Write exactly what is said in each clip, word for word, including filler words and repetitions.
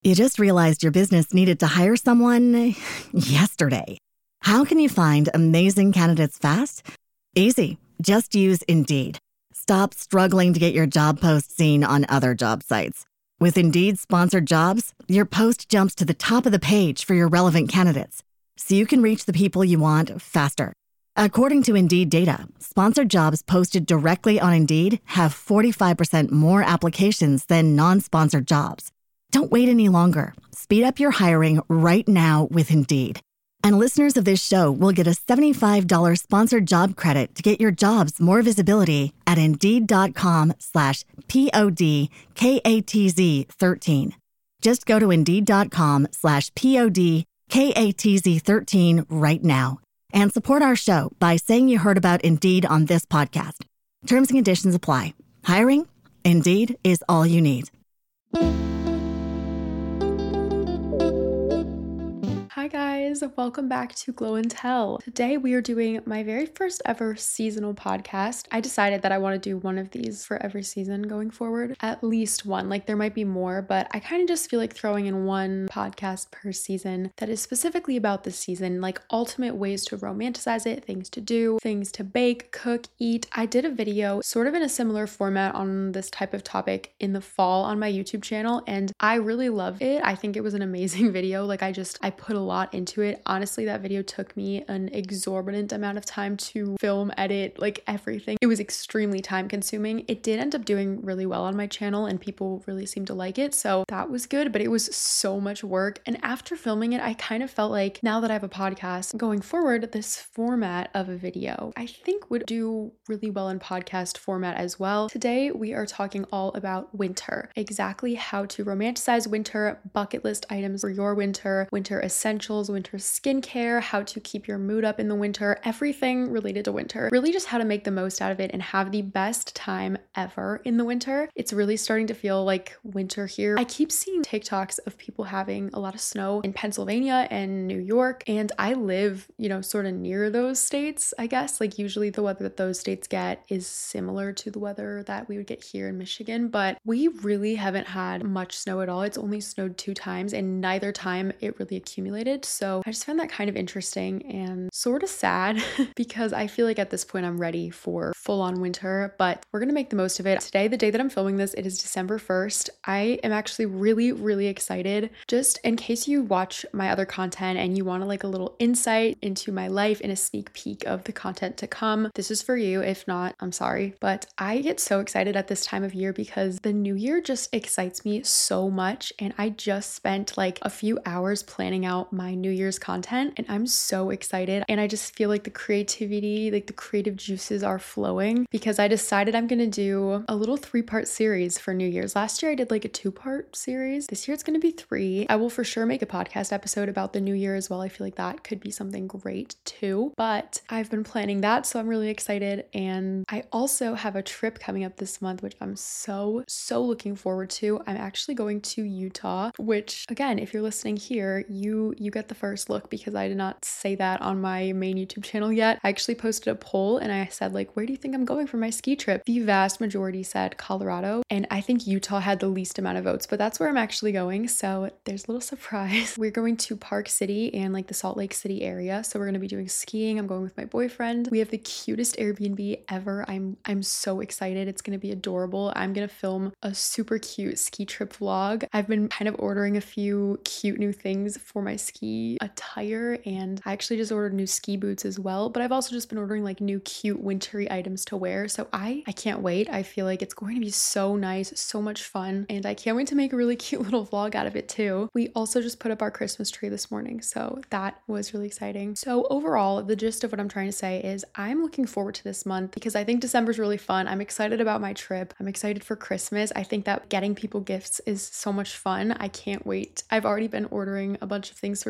You just realized your business needed to hire someone yesterday. How can you find amazing candidates fast? Easy. Just use Indeed. Stop struggling to get your job post seen on other job sites. With Indeed sponsored jobs, your post jumps to the top of the page for your relevant candidates, so you can reach the people you want faster. According to Indeed data, sponsored jobs posted directly on Indeed have forty-five percent more applications than non-sponsored jobs. Don't wait any longer. Speed up your hiring right now with Indeed. And listeners of this show will get a seventy-five dollars sponsored job credit to get your jobs more visibility at Indeed.com slash P-O-D-K-A-T-Z 13. Just go to Indeed.com slash P-O-D-K-A-T-Z 13 right now and support our show by saying you heard about Indeed on this podcast. Terms and conditions apply. Hiring? Indeed is all you need. Hi guys, welcome back to Glow and Tell. Today we are doing my very first ever seasonal podcast. I decided that I want to do one of these for every season going forward. At least one, like there might be more, but I kind of just feel like throwing in one podcast per season that is specifically about the season, like ultimate ways to romanticize it, things to do, things to bake, cook, eat. I did a video sort of in a similar format on this type of topic in the fall on my YouTube channel, and I really loved it. I think it was an amazing video. Like I just, I put a lot into it. Honestly, that video took me an exorbitant amount of time to film, edit, like everything. It was extremely time consuming. It did end up doing really well on my channel and people really seemed to like it. So that was good, but it was so much work. And after filming it, I kind of felt like now that I have a podcast going forward, this format of a video, I think would do really well in podcast format as well. Today, we are talking all about winter, exactly how to romanticize winter, bucket list items for your winter, winter essentials, winter skincare, how to keep your mood up in the winter, everything related to winter. Really just how to make the most out of it and have the best time ever in the winter. It's really starting to feel like winter here. I keep seeing TikToks of people having a lot of snow in Pennsylvania and New York, and I live, you know, sort of near those states, I guess. Like usually the weather that those states get is similar to the weather that we would get here in Michigan, but we really haven't had much snow at all. It's only snowed two times and neither time it really accumulated. So I just found that kind of interesting and sort of sad because I feel like at this point I'm ready for full-on winter, but we're gonna make the most of it. Today, the day that I'm filming this, it is December first. I am actually really, really excited. Just in case you watch my other content and you want to like a little insight into my life and a sneak peek of the content to come, this is for you. If not, I'm sorry. But I get so excited at this time of year because the new year just excites me so much. And I just spent like a few hours planning out my New Year's content and I'm so excited. And I just feel like the creativity, like the creative juices are flowing because I decided I'm gonna do a little three-part series for New Year's. Last year I did like a two-part series. This year it's gonna be three. I will for sure make a podcast episode about the new year as well. I feel like that could be something great too, but I've been planning that, so I'm really excited. And I also have a trip coming up this month, which I'm so, so looking forward to. I'm actually going to Utah, which again, if you're listening here, you you get the first look because I did not say that on my main YouTube channel yet. I actually posted a poll and I said like, where do you think I'm going for my ski trip? The vast majority said Colorado, and I think Utah had the least amount of votes, but that's where I'm actually going. So there's a little surprise. We're going to Park City and like the Salt Lake City area. So we're going to be doing skiing. I'm going with my boyfriend. We have the cutest Airbnb ever. I'm I'm so excited. It's going to be adorable. I'm going to film a super cute ski trip vlog. I've been kind of ordering a few cute new things for my ski attire, and I actually just ordered new ski boots as well, but I've also just been ordering like new cute wintry items to wear. So I I can't wait. I feel like it's going to be so nice, so much fun, and I can't wait to make a really cute little vlog out of it too. We also just put up our Christmas tree this morning, so that was really exciting. So overall, the gist of what I'm trying to say is I'm looking forward to this month because I think December's really fun. I'm excited about my trip. I'm excited for Christmas. I think that getting people gifts is so much fun. I can't wait. I've already been ordering a bunch of things for people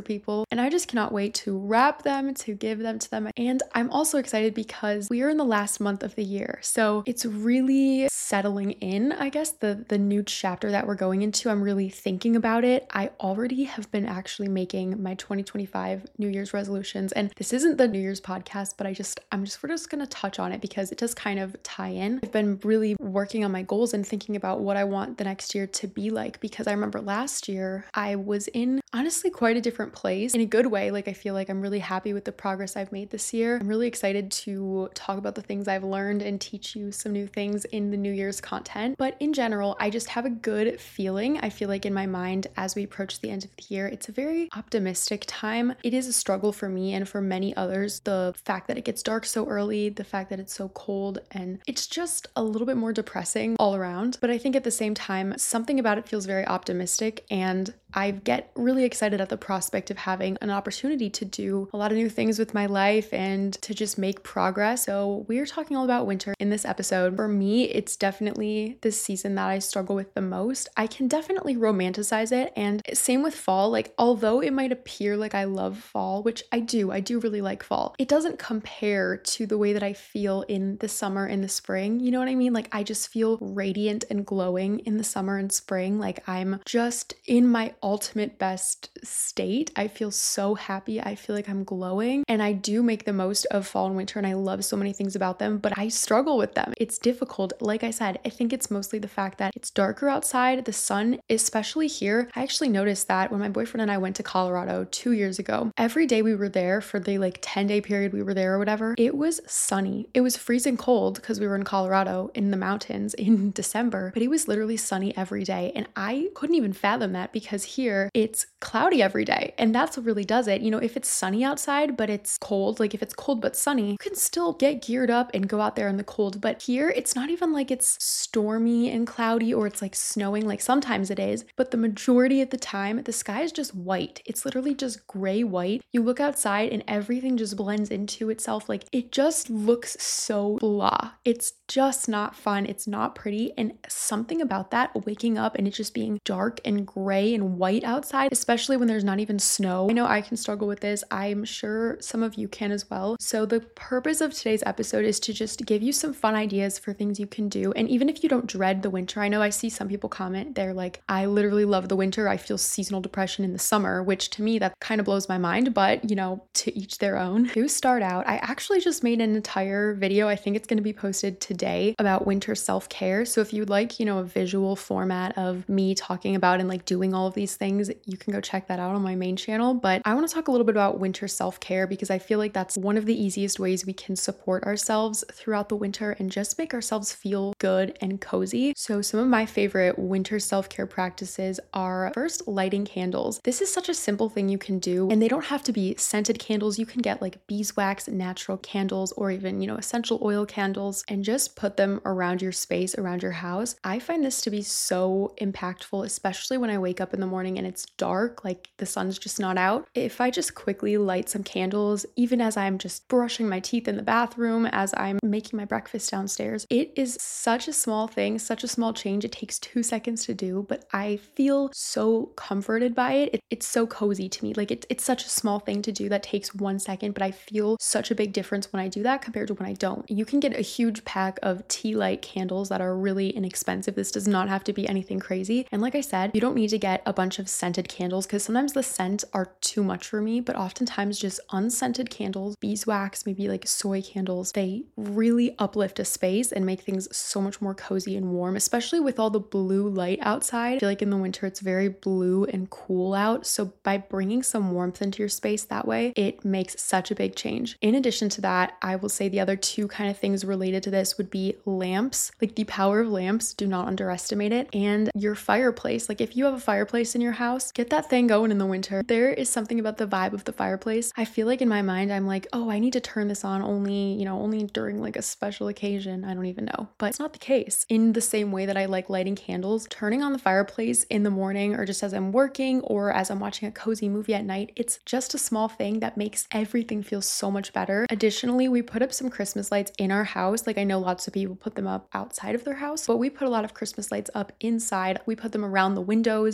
beautiful. And I just cannot wait to wrap them, to give them to them. And I'm also excited because we are in the last month of the year. So it's really settling in, I guess, the, the new chapter that we're going into. I'm really thinking about it. I already have been actually making my twenty twenty-five New Year's resolutions. And this isn't the New Year's podcast, but I just, I'm just, we're just going to touch on it because it does kind of tie in. I've been really working on my goals and thinking about what I want the next year to be like, because I remember last year I was in honestly quite a different place in a good way. Like I feel like I'm really happy with the progress I've made this year. I'm really excited to talk about the things I've learned and teach you some new things in the New Year's content. But in general, I just have a good feeling. I feel like in my mind, as we approach the end of the year, it's a very optimistic time. It is a struggle for me and for many others. The fact that it gets dark so early, the fact that it's so cold, and it's just a little bit more depressing all around. But I think at the same time, something about it feels very optimistic, and I get really excited at the prospect of having an opportunity to do a lot of new things with my life and to just make progress. So we're talking all about winter in this episode. For me, it's definitely this season that I struggle with the most. I can definitely romanticize it, and same with fall. Like, although it might appear like I love fall, which I do, I do really like fall, it doesn't compare to the way that I feel in the summer and the spring. You know what I mean? Like, I just feel radiant and glowing in the summer and spring. Like, I'm just in my ultimate best state. I feel so happy. I feel like I'm glowing, and I do make the most of fall and winter, and I love so many things about them, but I struggle with them. It's difficult. Like I said, I think it's mostly the fact that it's darker outside. The sun, especially here, I actually noticed that when my boyfriend and I went to Colorado two years ago, every day we were there for the like ten day period we were there or whatever, it was sunny. It was freezing cold because we were in Colorado in the mountains in December, but it was literally sunny every day. And I couldn't even fathom that because here it's cloudy every day. And that's what really does it. You know, if it's sunny outside, but it's cold, like if it's cold but sunny, you can still get geared up and go out there in the cold. But here it's not even like it's stormy and cloudy or it's like snowing, like sometimes it is, but the majority of the time the sky is just white. It's literally just gray white. You look outside and everything just blends into itself. Like it just looks so blah. It's just not fun. It's not pretty. And something about that, waking up and it just being dark and gray and white outside, especially when there's not even snow. I know I can struggle with this. I'm sure some of you can as well. So the purpose of today's episode is to just give you some fun ideas for things you can do. And even if you don't dread the winter, I know I see some people comment, they're like, I literally love the winter. I feel seasonal depression in the summer, which to me, that kind of blows my mind, but you know, to each their own. To start out, I actually just made an entire video. I think it's going to be posted today about winter self-care. So if you'd like, you know, a visual format of me talking about and like doing all of these things, you can go check that out on my main channel. But I want to talk a little bit about winter self-care because I feel like that's one of the easiest ways we can support ourselves throughout the winter and just make ourselves feel good and cozy. So some of my favorite winter self-care practices are first, lighting candles. This is such a simple thing you can do, and they don't have to be scented candles. You can get like beeswax natural candles or even, you know, essential oil candles and just put them around your space, around your house. I find this to be so impactful, especially when I wake up in the morning and it's dark, like the sun's just not out. If I just quickly light some candles, even as I'm just brushing my teeth in the bathroom, as I'm making my breakfast downstairs, it is such a small thing, such a small change. It takes two seconds to do, but I feel so comforted by it. it it's so cozy to me. Like it, it's such a small thing to do that takes one second, but I feel such a big difference when I do that compared to when I don't. You can get a huge pack of tea light candles that are really inexpensive. This does not have to be anything crazy. And like I said, you don't need to get a bunch of scented candles because sometimes the scent are too much for me, but oftentimes just unscented candles, beeswax, maybe like soy candles, they really uplift a space and make things so much more cozy and warm, especially with all the blue light outside. I feel like in the winter it's very blue and cool out. So by bringing some warmth into your space that way, it makes such a big change. In addition to that, I will say the other two kind of things related to this would be lamps. Like the power of lamps, do not underestimate it. And your fireplace. Like if you have a fireplace in your house, get that thing going in the winter. There is something about the vibe of the fireplace. I feel like in my mind, I'm like, oh, I need to turn this on only, you know, only during like a special occasion. I don't even know, but it's not the case. In the same way that I like lighting candles, turning on the fireplace in the morning or just as I'm working or as I'm watching a cozy movie at night, it's just a small thing that makes everything feel so much better. Additionally, we put up some Christmas lights in our house. Like I know lots of people put them up outside of their house, but we put a lot of Christmas lights up inside. We put them around the windows, around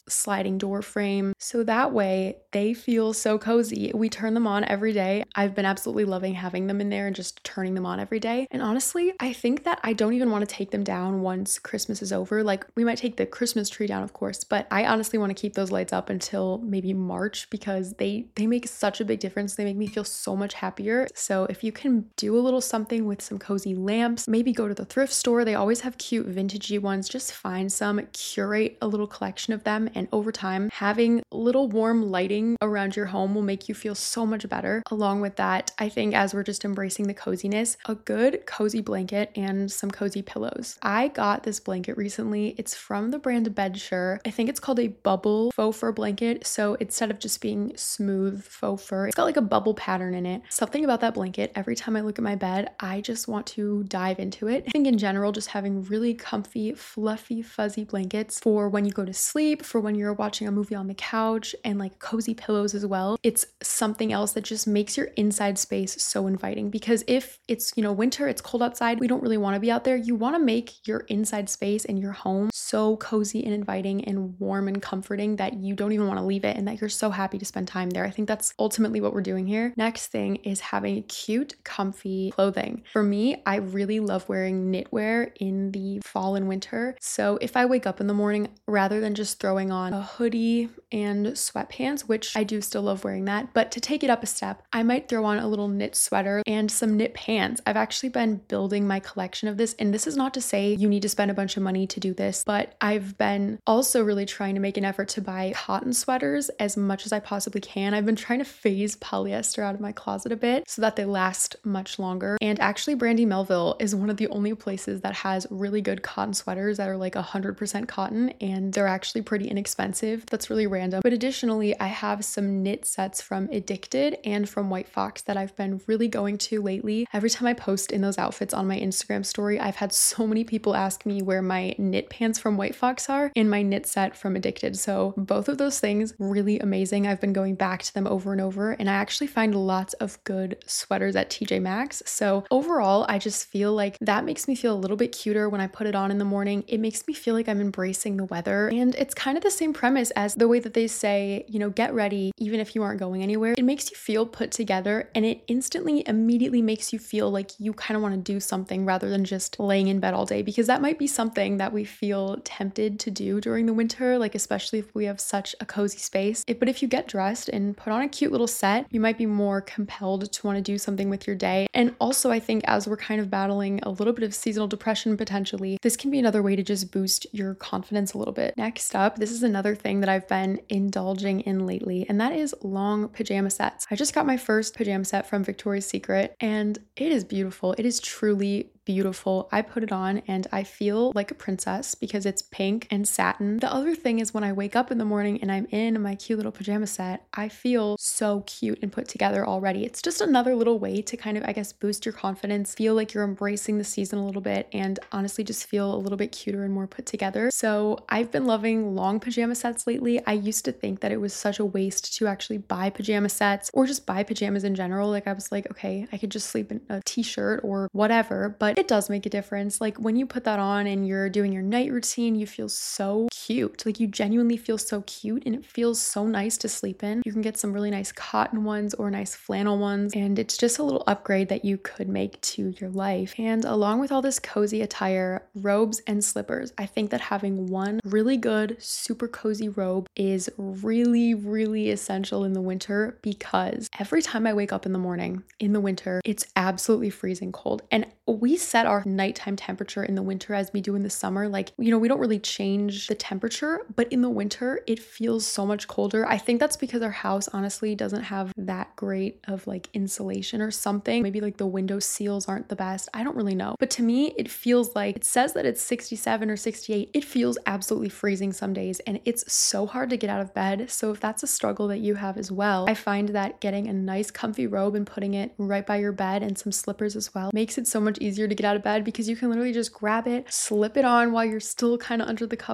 sliding door frame. So that way they feel so cozy. We turn them on every day. I've been absolutely loving having them in there and just turning them on every day. And honestly, I think that I don't even want to take them down once Christmas is over. Like, we might take the Christmas tree down, of course, but I honestly want to keep those lights up until maybe March because they they make such a big difference. They make me feel so much happier. So if you can do a little something with some cozy lamps, maybe go to the thrift store. They always have cute vintagey ones. Just find some, curate a little collection of them, and over time, having little warm lighting around your home will make you feel so much better. Along with that, I think as we're just embracing the coziness, a good cozy blanket and some cozy pillows. I got this blanket recently. It's from the brand Bedsure. I think it's called a bubble faux fur blanket. So instead of just being smooth faux fur, it's got like a bubble pattern in it. Something about that blanket, every time I look at my bed, I just want to dive into it. I think in general, just having really comfy, fluffy, fuzzy blankets for when you go to sleep, for when you're watching a movie on the couch, and like cozy pillows as well. It's something else that just makes your inside space so inviting, because if it's, you know, winter, it's cold outside, we don't really want to be out there. You want to make your inside space and your home so cozy and inviting and warm and comforting that you don't even want to leave it and that you're so happy to spend time there. I think that's ultimately what we're doing here. Next thing is having cute, comfy clothing. For me, I really love wearing knitwear in the fall and winter. So if I wake up in the morning, rather than just throwing on a hoodie and sweatpants, which I do still love wearing that, but to take it up a step, I might throw on a little knit sweater and some knit pants. I've actually been building my collection of this, and this is not to say you need to spend a bunch of money to do this, but I've been also really trying to make an effort to buy cotton sweaters as much as I possibly can. I've been trying to phase polyester out of my closet a bit so that they last much longer. And actually, Brandy Melville is one of the only places that has really good cotton sweaters that are like one hundred percent cotton, and they're actually pretty inexpensive. That's really random. But additionally, I have some knit sets from Addicted and from White Fox that I've been really going to lately. Every time I post in those outfits on my Instagram story, I've had so many people ask me where my knit pants from White Fox are and my knit set from Addicted. So both of those things, really amazing. I've been going back to them over and over, and I actually find lots of good sweaters at T J Maxx. So overall, I just feel like that makes me feel a little bit cuter when I put it on in the morning. It makes me feel like I'm embracing the weather, and it's kind of the same premise as the way that they say, you know, get ready even if you aren't going anywhere. It makes you feel put together, and it instantly, immediately makes you feel like you kind of want to do something rather than just laying in bed all day, because that might be something that we feel tempted to do during the winter, like especially if we have such a cozy space. It, but if you get dressed and put on a cute little set, you might be more compelled to want to do something with your day. And also, I think as we're kind of battling a little bit of seasonal depression potentially, this can be another way to just boost your confidence a little bit. Next up, this is another thing that I've been indulging in lately, and that is long pajama sets. I just got my first pajama set from Victoria's Secret, and it is beautiful. It is truly beautiful. I put it on and I feel like a princess because it's pink and satin. The other thing is when I wake up in the morning and I'm in my cute little pajama set, I feel so cute and put together already. It's just another little way to kind of, I guess, boost your confidence, feel like you're embracing the season a little bit, and honestly just feel a little bit cuter and more put together. So I've been loving long pajama sets lately. I used to think that it was such a waste to actually buy pajama sets or just buy pajamas in general. Like I was like, okay, I could just sleep in a t-shirt or whatever, but it does make a difference. Like when you put that on and you're doing your night routine, you feel so cute. Like you genuinely feel so cute, and it feels so nice to sleep in. You can get some really nice cotton ones or nice flannel ones, and it's just a little upgrade that you could make to your life. And along with all this cozy attire, robes and slippers, I think that having one really good, super cozy robe is really, really essential in the winter, because every time I wake up in the morning in the winter, it's absolutely freezing cold. And we set our nighttime temperature in the winter as we do in the summer. Like, you know, we don't really change the temperature, but in the winter, it feels so much colder. I think that's because our house honestly doesn't have that great of like insulation or something. Maybe like the window seals aren't the best. I don't really know. But to me, it feels like, it says that it's sixty-seven or sixty-eight. It feels absolutely freezing some days, and it's so hard to get out of bed. So if that's a struggle that you have as well, I find that getting a nice comfy robe and putting it right by your bed and some slippers as well makes it so much easier to get out of bed, because you can literally just grab it, slip it on while you're still kind of under the covers, and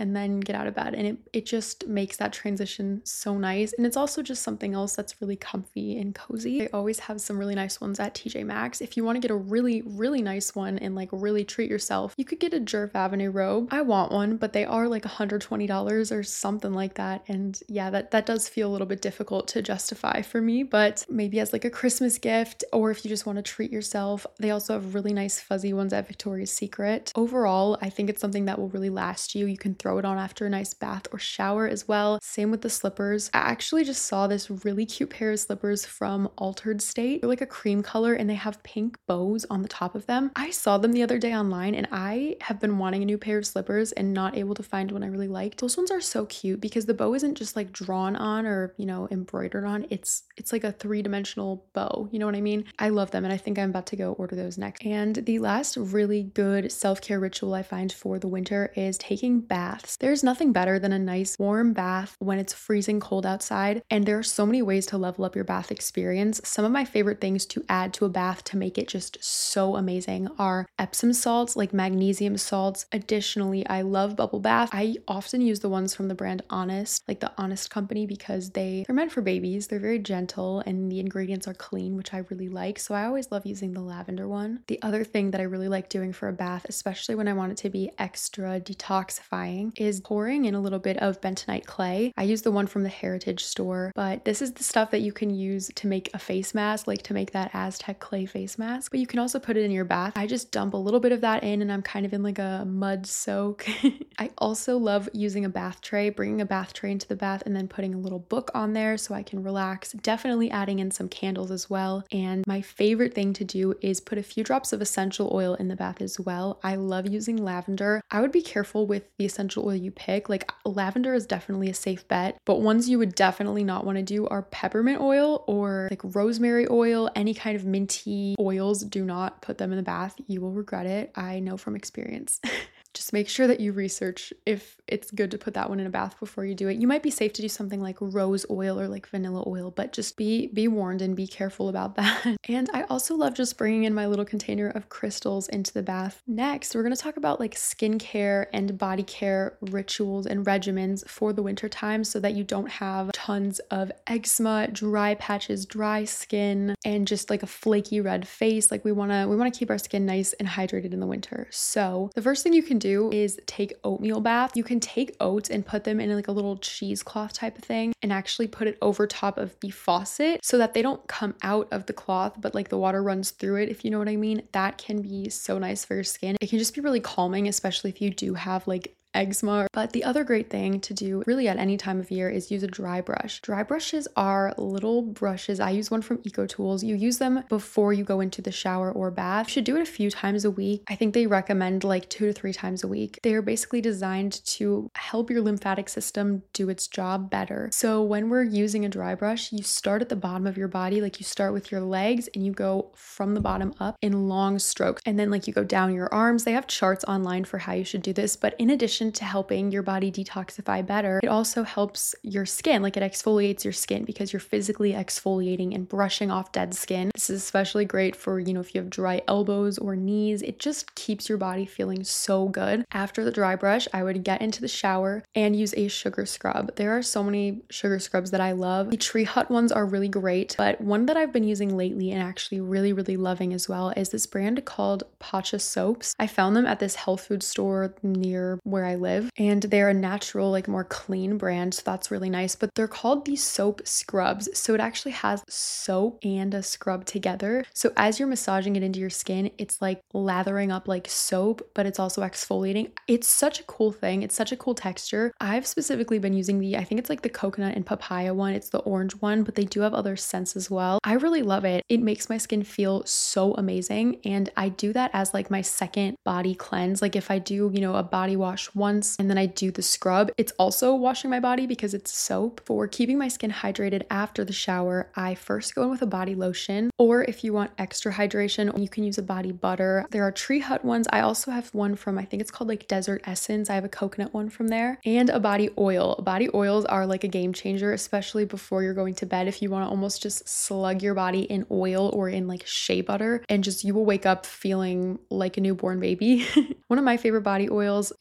and then get out of bed. And it, it just makes that transition so nice. And it's also just something else that's really comfy and cozy. I always have some really nice ones at T J Maxx. If you want to get a really, really nice one and like really treat yourself, you could get a Jerv Avenue robe. I want one, but they are like one hundred twenty dollars or something like that. And yeah, that, that does feel a little bit difficult to justify for me, but maybe as like a Christmas gift, or if you just want to treat yourself. They also have really nice fuzzy ones at Victoria's Secret. Overall, I think it's something that will really last you. You can throw it on after a nice bath or shower as well. Same with the slippers. I actually just saw this really cute pair of slippers from Altered State. They're like a cream color and they have pink bows on the top of them. I saw them the other day online and I have been wanting a new pair of slippers and not able to find one I really liked. Those ones are so cute because the bow isn't just like drawn on or, you know, embroidered on. It's it's like a three-dimensional bow. You know what I mean? I love them and I think I'm about to go order those next. And the last really good self-care ritual I find for the winter is taking baths. There's nothing better than a nice warm bath when it's freezing cold outside, and there are so many ways to level up your bath experience. Some of my favorite things to add to a bath to make it just so amazing are Epsom salts, like magnesium salts. Additionally, I love bubble bath. I often use the ones from the brand Honest, like the Honest company, because they, they're meant for babies. They're very gentle and the ingredients are clean, which I really like. So I always love using the lavender one. The other thing that I really like doing for a bath, especially when I want it to be extra detoxifying, is pouring in a little bit of bentonite clay. I use the one from the Heritage store, but this is the stuff that you can use to make a face mask, like to make that Aztec clay face mask, but you can also put it in your bath. I just dump a little bit of that in and I'm kind of in like a mud soak. I also love using a bath tray, bringing a bath tray into the bath and then putting a little book on there so I can relax. Definitely adding in some candles as well. And my favorite thing to do is put a few drops of essential oil in the bath as well. I love using lavender. I would be careful with the essential oil you pick. Like lavender is definitely a safe bet, but ones you would definitely not want to do are peppermint oil or like rosemary oil, any kind of minty oils. Do not put them in the bath. You will regret it. I know from experience. Just make sure that you research if it's good to put that one in a bath before you do it. You might be safe to do something like rose oil or like vanilla oil, but just be be warned and be careful about that. And I also love just bringing in my little container of crystals into the bath. Next, we're going to talk about like skincare and body care rituals and regimens for the winter time so that you don't have tons of eczema, dry patches, dry skin, and just like a flaky red face. Like we want to we want to keep our skin nice and hydrated in the winter. So the first thing you can do is take oatmeal bath. You can take oats and put them in like a little cheesecloth type of thing and actually put it over top of the faucet so that they don't come out of the cloth, but like the water runs through it, if you know what I mean. That can be so nice for your skin. It can just be really calming, especially if you do have like eczema. But the other great thing to do really at any time of year is use a dry brush. Dry brushes are little brushes. I use one from EcoTools. You use them before you go into the shower or bath. You should do it a few times a week. I think they recommend like two to three times a week. They are basically designed to help your lymphatic system do its job better. So when we're using a dry brush, you start at the bottom of your body, like you start with your legs and you go from the bottom up in long strokes. And then like you go down your arms. They have charts online for how you should do this. But in addition to helping your body detoxify better, it also helps your skin, like it exfoliates your skin because you're physically exfoliating and brushing off dead skin. This is especially great for, you know, if you have dry elbows or knees. It just keeps your body feeling so good. After the dry brush, I would get into the shower and use a sugar scrub. There are so many sugar scrubs that I love. The Tree Hut ones are really great, but one that I've been using lately and actually really, really loving as well is this brand called Pacha Soaps. I found them at this health food store near where I live, and they're a natural, like more clean brand, so that's really nice. But they're called the soap scrubs, so it actually has soap and a scrub together. So as you're massaging it into your skin, it's like lathering up like soap, but it's also exfoliating. It's such a cool thing. It's such a cool texture. I've specifically been using the, I think it's like the coconut and papaya one. It's the orange one, but they do have other scents as well. I really love it. It makes my skin feel so amazing, and I do that as like my second body cleanse. Like if I do, you know, a body wash once and then I do the scrub, it's also washing my body because it's soap. For keeping my skin hydrated after the shower, I first go in with a body lotion, or if you want extra hydration, you can use a body butter. There are Tree Hut ones. I also have one from, I think it's called like Desert Essence. I have a coconut one from there, and a body oil. Body oils are like a game changer, especially before you're going to bed. If you want to almost just slug your body in oil or in like shea butter, and just you will wake up feeling like a newborn baby. One of my favorite body oils is the from the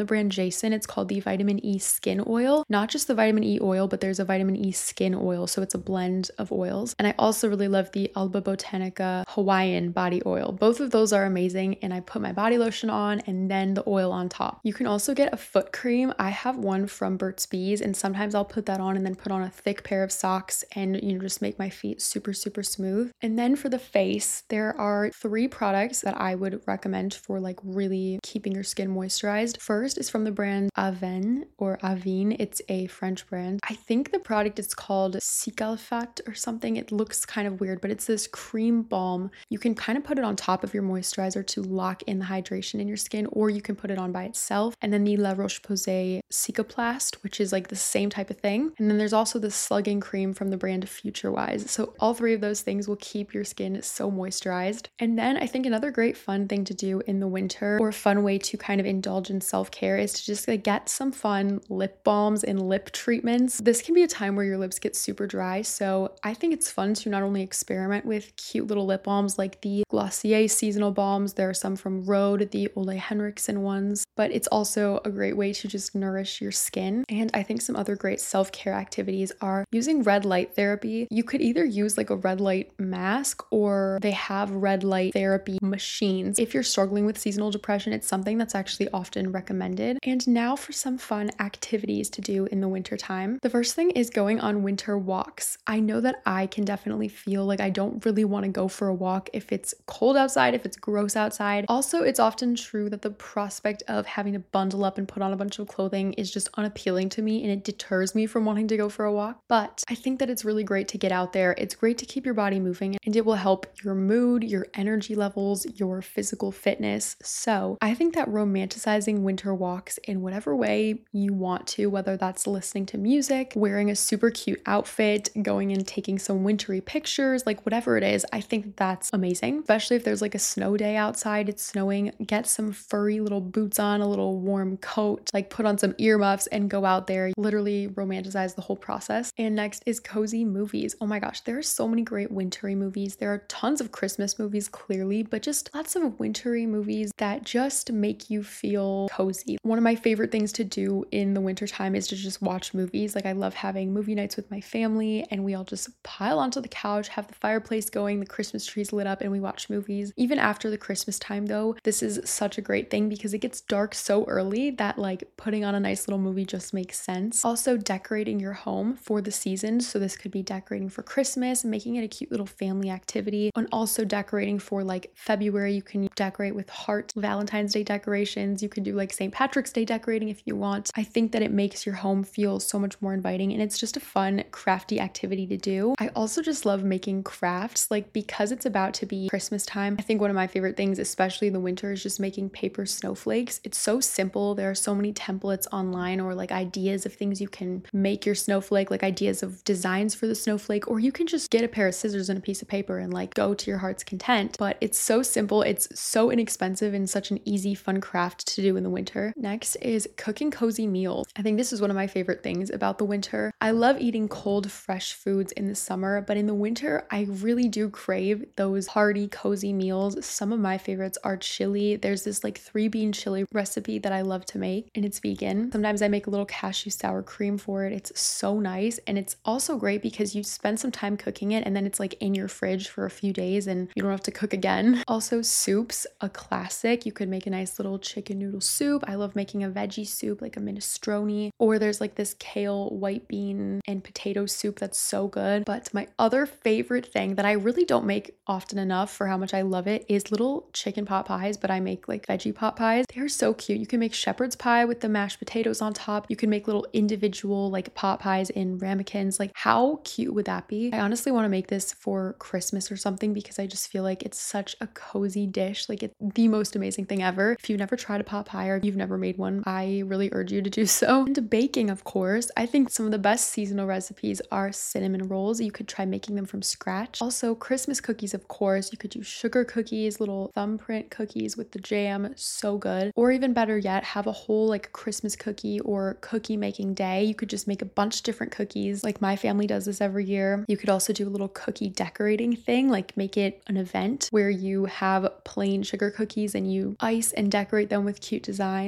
the brand Jason. It's called the Vitamin E Skin Oil. Not just the Vitamin E oil, but there's a Vitamin E Skin Oil. So it's a blend of oils. And I also really love the Alba Botanica Hawaiian Body Oil. Both of those are amazing. And I put my body lotion on and then the oil on top. You can also get a foot cream. I have one from Burt's Bees, and sometimes I'll put that on and then put on a thick pair of socks and, you know, just make my feet super, super smooth. And then for the face, there are three products that I would recommend for like really keeping your skin moisturized. First is from the brand Avène or Avène. It's a French brand. I think the product is called Cicalfat or something. It looks kind of weird, but it's this cream balm. You can kind of put it on top of your moisturizer to lock in the hydration in your skin, or you can put it on by itself. And then the La Roche-Posay Cicaplast, which is like the same type of thing. And then there's also the slugging cream from the brand FutureWise. So all three of those things will keep your skin so moisturized. And then I think another great fun thing to do in the winter, or a fun way to kind of indulge in self-care, is to just like get some fun lip balms and lip treatments. This can be a time where your lips get super dry. So I think it's fun to not only experiment with cute little lip balms like the Glossier seasonal balms. There are some from Rhode, the Ole Henriksen ones, but it's also a great way to just nourish your skin. And I think some other great self-care activities are using red light therapy. You could either use like a red light mask, or they have red light therapy machines. If you're struggling with seasonal depression, it's something that's actually often recommended. And now for some fun activities to do in the winter time. The first thing is going on winter walks. I know that I can definitely feel like I don't really want to go for a walk if it's cold outside, if it's gross outside. Also, it's often true that the prospect of having to bundle up and put on a bunch of clothing is just unappealing to me, and it deters me from wanting to go for a walk. But I think that it's really great to get out there. It's great to keep your body moving, and it will help your mood, your energy levels, your physical fitness. So I think that romanticizing winter walks in whatever way you want to, whether that's listening to music, wearing a super cute outfit, going and taking some wintry pictures, like whatever it is, I think that's amazing. Especially if there's like a snow day outside, it's snowing, get some furry little boots on, a little warm coat, like put on some earmuffs and go out there. Literally romanticize the whole process. And next is cozy movies. Oh my gosh, there are so many great wintry movies. There are tons of Christmas movies, clearly, but just lots of wintry movies that just make you feel cozy. One of my favorite things to do in the wintertime is to just watch movies. Like I love having movie nights with my family, and we all just pile onto the couch, have the fireplace going, the Christmas trees lit up, and we watch movies. Even after the Christmas time though, this is such a great thing because it gets dark so early that like putting on a nice little movie just makes sense. Also, decorating your home for the season. So this could be decorating for Christmas, making it a cute little family activity, and also decorating for like February. You can decorate with heart Valentine's Day decorations. You can do like Saint Patrick's Day decorating if you want. I think that it makes your home feel so much more inviting, and it's just a fun, crafty activity to do. I also just love making crafts, like because it's about to be Christmas time. I think one of my favorite things, especially in the winter, is just making paper snowflakes. It's so simple. There are so many templates online, or like ideas of things you can make your snowflake, like ideas of designs for the snowflake, or you can just get a pair of scissors and a piece of paper and like go to your heart's content. But it's so simple, it's so inexpensive, and such an easy, fun craft to do in the winter. Next is cooking cozy meals. I think this is one of my favorite things about the winter. I love eating cold, fresh foods in the summer, but in the winter, I really do crave those hearty, cozy meals. Some of my favorites are chili. There's this like three bean chili recipe that I love to make, and it's vegan. Sometimes I make a little cashew sour cream for it. It's so nice, and it's also great because you spend some time cooking it, and then it's like in your fridge for a few days and you don't have to cook again. Also, soups, a classic. You could make a nice little chicken noodle soup. I love making a veggie soup, like a minestrone, or there's like this kale, white bean, and potato soup that's so good. But my other favorite thing that I really don't make often enough for how much I love it is little chicken pot pies, but I make like veggie pot pies. They're so cute. You can make shepherd's pie with the mashed potatoes on top. You can make little individual like pot pies in ramekins. Like how cute would that be? I honestly want to make this for Christmas or something because I just feel like it's such a cozy dish. Like it's the most amazing thing ever. If you've never tried a pot pie or you've never made one, I really urge you to do so. And baking, of course. I think some of the best seasonal recipes are cinnamon rolls. You could try making them from scratch. Also, Christmas cookies, of course. You could do sugar cookies, little thumbprint cookies with the jam. So good. Or even better yet, have a whole like Christmas cookie or cookie making day. You could just make a bunch of different cookies. Like my family does this every year. You could also do a little cookie decorating thing, like make it an event where you have plain sugar cookies and you ice and decorate them with cute designs.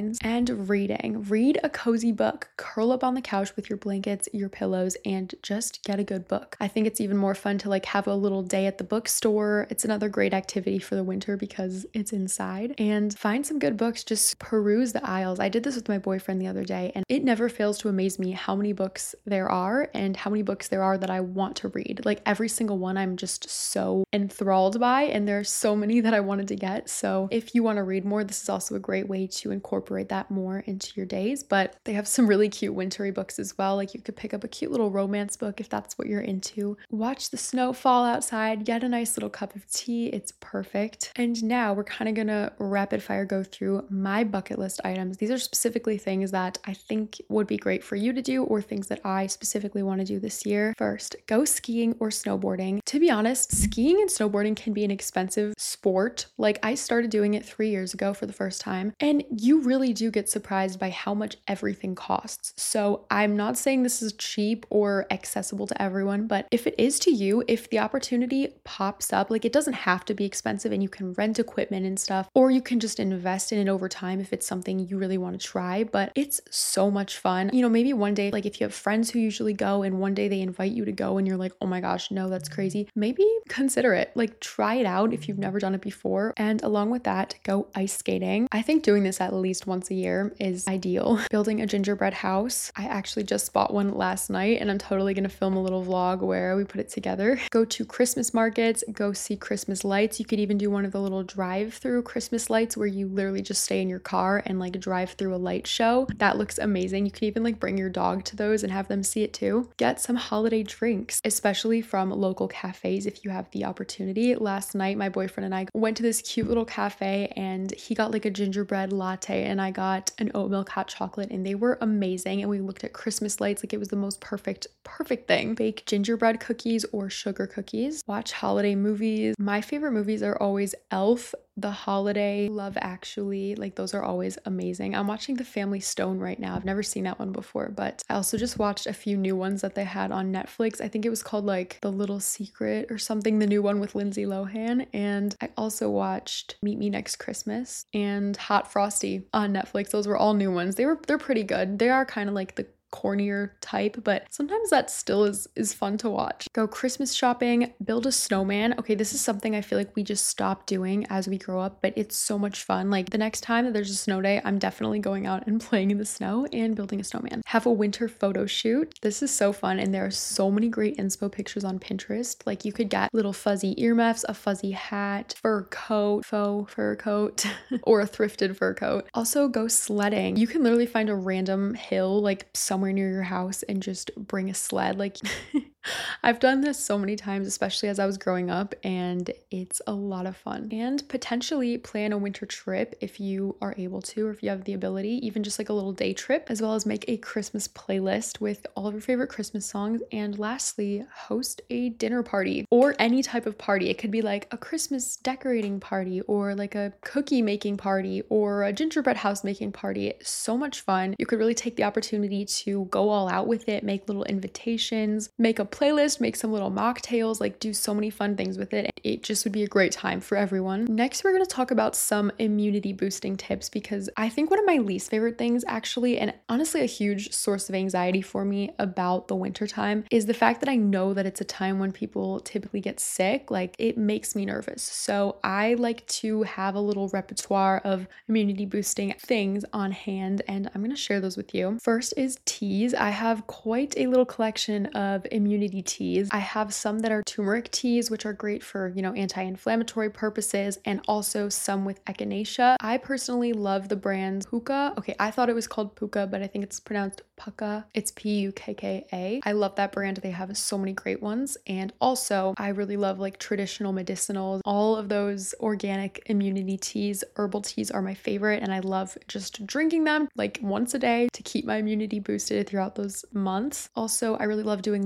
signs, and reading. Read a cozy book. Curl up on the couch with your blankets, your pillows, and just get a good book. I think it's even more fun to like have a little day at the bookstore. It's another great activity for the winter because it's inside. And find some good books. Just peruse the aisles. I did this with my boyfriend the other day, and it never fails to amaze me how many books there are and how many books there are that I want to read. Like every single one I'm just so enthralled by, and there's so many that I wanted to get. So if you want to read more, this is also a great way to incorporate that more into your days. But they have some really cute wintry books as well. Like you could pick up a cute little romance book if that's what you're into. Watch the snow fall outside, get a nice little cup of tea. It's perfect. And now we're kind of gonna rapid fire go through my bucket list items. These are specifically things that I think would be great for you to do, or things that I specifically want to do this year. First, go skiing or snowboarding. To be honest, skiing and snowboarding can be an expensive sport. Like I started doing it three years ago for the first time, and you really do get surprised by how much everything costs. So I'm not saying this is cheap or accessible to everyone, but if it is to you, if the opportunity pops up, like it doesn't have to be expensive and you can rent equipment and stuff, or you can just invest in it over time if it's something you really want to try. But it's so much fun. You know, maybe one day, like if you have friends who usually go and one day they invite you to go and you're like, oh my gosh, no, that's crazy. Maybe consider it. Like try it out if you've never done it before. And along with that, go ice skating. I think doing this at least once a year is ideal. Building a gingerbread house. I actually just bought one last night and I'm totally going to film a little vlog where we put it together. Go to Christmas markets, go see Christmas lights. You could even do one of the little drive-through Christmas lights where you literally just stay in your car and like drive through a light show. That looks amazing. You could even like bring your dog to those and have them see it too. Get some holiday drinks, especially from local cafes if you have the opportunity. Last night, my boyfriend and I went to this cute little cafe and he got like a gingerbread latte and I got an oat milk hot chocolate, and they were amazing. And we looked at Christmas lights like it was the most perfect, perfect thing. Bake gingerbread cookies or sugar cookies. Watch holiday movies. My favorite movies are always Elf, The Holiday, Love Actually. Like those are always amazing. I'm watching The Family Stone right now. I've never seen that one before, but I also just watched a few new ones that they had on Netflix. I think it was called like The Little Secret or something, the new one with Lindsay Lohan. And I also watched Meet Me Next Christmas and Hot Frosty on Netflix. Those were all new ones. They were they're pretty good. They are kind of like the cornier type, but sometimes that still is is fun to watch. Go Christmas shopping, build a snowman. Okay, this is something I feel like we just stopped doing as we grow up, but it's so much fun. Like the next time that there's a snow day, I'm definitely going out and playing in the snow and building a snowman. Have a winter photo shoot. This is so fun, and there are so many great inspo pictures on Pinterest. Like you could get little fuzzy earmuffs, a fuzzy hat, fur coat, faux fur coat, or a thrifted fur coat. Also go sledding. You can literally find a random hill like somewhere near your house and just bring a sled. Like I've done this so many times, especially as I was growing up, and it's a lot of fun. And potentially plan a winter trip if you are able to, or if you have the ability, even just like a little day trip, as well as make a Christmas playlist with all of your favorite Christmas songs. And lastly, host a dinner party or any type of party. It could be like a Christmas decorating party or like a cookie making party or a gingerbread house making party. It's so much fun. You could really take the opportunity to go all out with it, make little invitations, make a playlist, make some little mocktails, like do so many fun things with it. It just would be a great time for everyone. Next, we're going to talk about some immunity boosting tips, because I think one of my least favorite things actually, and honestly a huge source of anxiety for me about the winter time, is the fact that I know that it's a time when people typically get sick. Like it makes me nervous. So I like to have a little repertoire of immunity boosting things on hand, and I'm going to share those with you. First is teas. I have quite a little collection of immunity teas. I have some that are turmeric teas, which are great for, you know, anti-inflammatory purposes, and also some with echinacea. I personally love the brand Puka. Okay, I thought it was called Puka, but I think it's pronounced Puka. It's P U K K A. I love that brand. They have so many great ones. And also, I really love like traditional medicinals. All of those organic immunity teas, herbal teas are my favorite, and I love just drinking them like once a day to keep my immunity boosted throughout those months. Also, I really love doing lemon water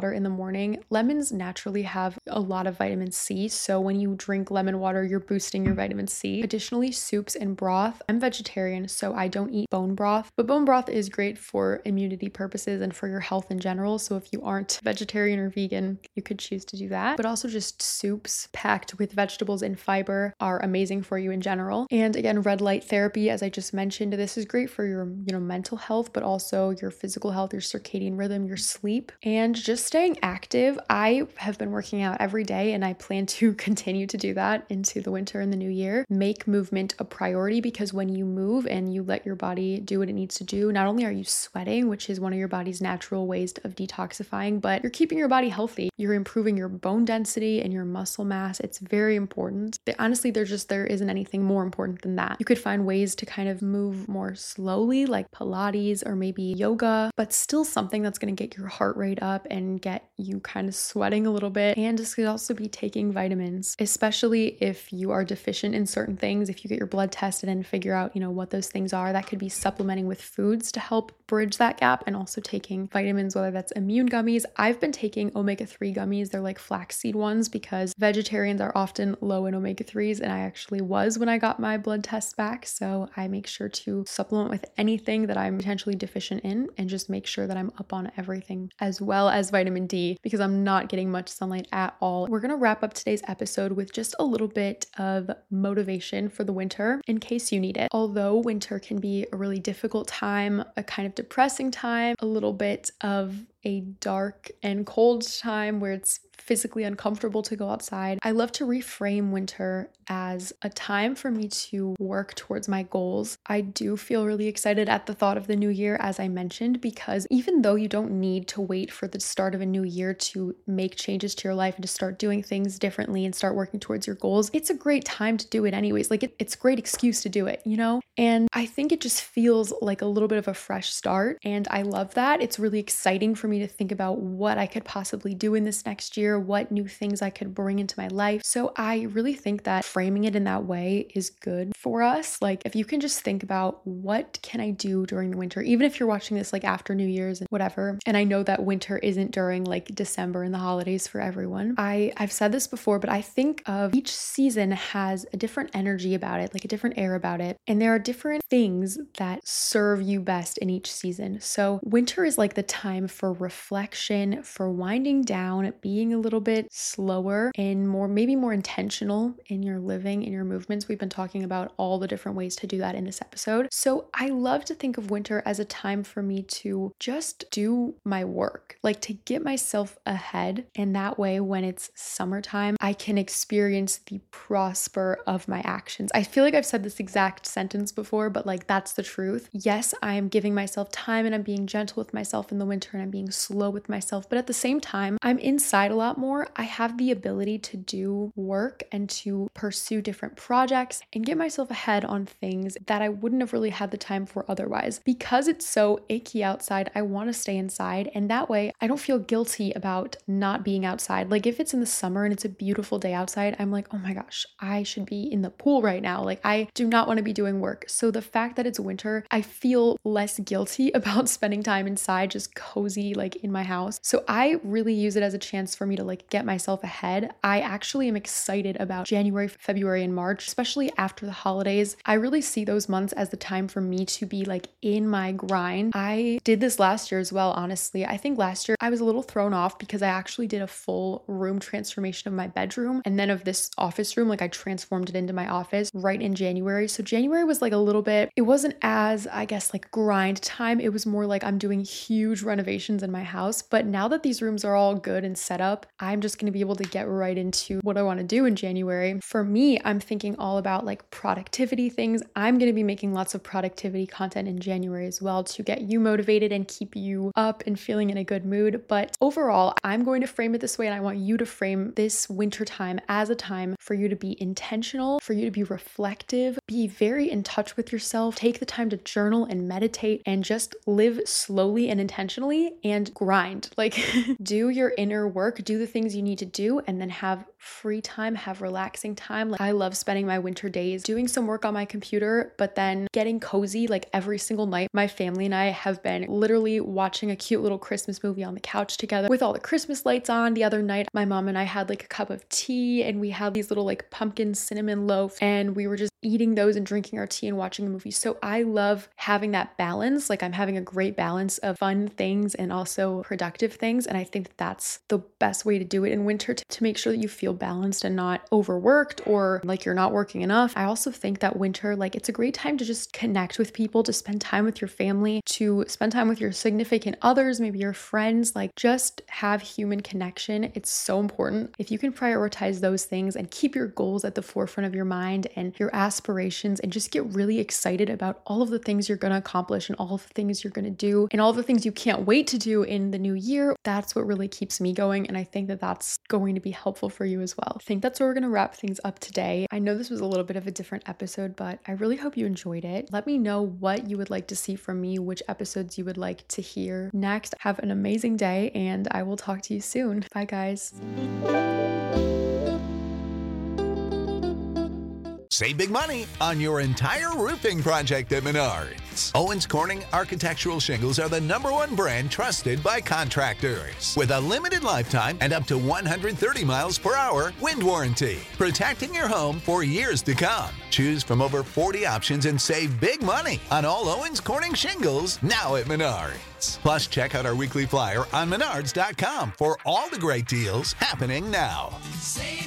water in the morning. Lemons naturally have a lot of vitamin C, so when you drink lemon water, you're boosting your vitamin C. Additionally, soups and broth. I'm vegetarian, so I don't eat bone broth, but bone broth is great for immunity purposes and for your health in general. So if you aren't vegetarian or vegan, you could choose to do that. But also just soups packed with vegetables and fiber are amazing for you in general. And again, red light therapy, as I just mentioned, this is great for your, you know, mental health, but also your physical health, your circadian rhythm, your sleep, and just staying active. I have been working out every day and I plan to continue to do that into the winter and the new year. Make movement a priority, because when you move and you let your body do what it needs to do, not only are you sweating, which is one of your body's natural ways of detoxifying, but you're keeping your body healthy. You're improving your bone density and your muscle mass. It's very important. Honestly, there's just, there isn't anything more important than that. You could find ways to kind of move more slowly, like Pilates or maybe yoga, but still something that's going to get your heart rate up and get you kind of sweating a little bit. And this could also be taking vitamins, especially if you are deficient in certain things. If you get your blood tested and figure out, you know, what those things are, that could be supplementing with foods to help bridge that gap, and also taking vitamins, whether that's immune gummies. I've been taking omega three gummies. They're like flaxseed ones, because vegetarians are often low in omega threes, and I actually was when I got my blood tests back. So I make sure to supplement with anything that I'm potentially deficient in and just make sure that I'm up on everything, as well as vitamin D, because I'm not getting much sunlight at all. We're going to wrap up today's episode with just a little bit of motivation for the winter in case you need it. Although winter can be a really difficult time, a kind of depressing time, a little bit of a dark and cold time where it's physically uncomfortable to go outside, I love to reframe winter as a time for me to work towards my goals. I do feel really excited at the thought of the new year, as I mentioned, because even though you don't need to wait for the start of a new year to make changes to your life and to start doing things differently and start working towards your goals, it's a great time to do it anyways. Like it, it's a great excuse to do it, you know? And I think it just feels like a little bit of a fresh start. And I love that. It's really exciting for me to think about what I could possibly do in this next year, what new things I could bring into my life. So I really think that framing it in that way is good for us. Like if you can just think about, what can I do during the winter, even if you're watching this like after New Year's and whatever. And I know that winter isn't during like December and the holidays for everyone. I, I've said this before, but I think of each season has a different energy about it, like a different air about it. And there are different things that serve you best in each season. So winter is like the time for reflection, for winding down, being a little bit slower and more, maybe more intentional in your living, in your movements. We've been talking about all the different ways to do that in this episode. So I love to think of winter as a time for me to just do my work, like to get myself ahead. And that way, when it's summertime, I can experience the prosper of my actions. I feel like I've said this exact sentence before, but like that's the truth. Yes, I'm giving myself time and I'm being gentle with myself in the winter and I'm being slow with myself. But at the same time, I'm inside a lot more. I have the ability to do work and to pursue different projects and get myself ahead on things that I wouldn't have really had the time for otherwise. Because it's so icky outside, I want to stay inside. And that way I don't feel guilty about not being outside. Like if it's in the summer and it's a beautiful day outside, I'm like, oh my gosh, I should be in the pool right now. Like I do not want to be doing work. So the fact that it's winter, I feel less guilty about spending time inside, just cozy, like in my house. So I really use it as a chance for me to like get myself ahead. I actually am excited about January, February, and March, especially after the holidays. I really see those months as the time for me to be like in my grind. I did this last year as well, honestly. I think last year I was a little thrown off because I actually did a full room transformation of my bedroom and then of this office room. Like I transformed it into my office right in January. So January was like a little bit, it wasn't as, I guess, like grind time. It was more like I'm doing huge renovations in my house. But now that these rooms are all good and set up, I'm just going to be able to get right into what I want to do in January. For me, I'm thinking all about like productivity things. I'm going to be making lots of productivity content in January as well to get you motivated and keep you up and feeling in a good mood. But overall, I'm going to frame it this way, and I want you to frame this winter time as a time for you to be intentional, for you to be reflective, be very in touch with yourself, take the time to journal and meditate and just live slowly and intentionally. And and grind. Like do your inner work, do the things you need to do, and then have free time, have relaxing time. Like I love spending my winter days doing some work on my computer, but then getting cozy like every single night. My family and I have been literally watching a cute little Christmas movie on the couch together with all the Christmas lights on. The other night, my mom and I had like a cup of tea and we had these little like pumpkin cinnamon loaf and we were just eating those and drinking our tea and watching a movie. So I love having that balance. Like I'm having a great balance of fun things and also productive things. And I think that that's the best way to do it in winter, to, to make sure that you feel balanced and not overworked or like you're not working enough. I also think that winter, like it's a great time to just connect with people, to spend time with your family, to spend time with your significant others, maybe your friends, like just have human connection. It's so important. If you can prioritize those things and keep your goals at the forefront of your mind and your aspirations and just get really excited about all of the things you're going to accomplish and all of the things you're going to do and all of the things you can't wait to do in the new year, that's what really keeps me going. And I think that that's going to be helpful for you as well. I think that's where we're going to wrap things up today. I know this was a little bit of a different episode, but I really hope you enjoyed it. Let me know what you would like to see from me, which episodes you would like to hear next. Have an amazing day, and I will talk to you soon. Bye, guys. Save big money on your entire roofing project at Menards. Owens Corning Architectural Shingles are the number one brand trusted by contractors. With a limited lifetime and up to one hundred thirty miles per hour wind warranty, protecting your home for years to come. Choose from over forty options and save big money on all Owens Corning shingles now at Menards. Plus, check out our weekly flyer on menards dot com for all the great deals happening now. Save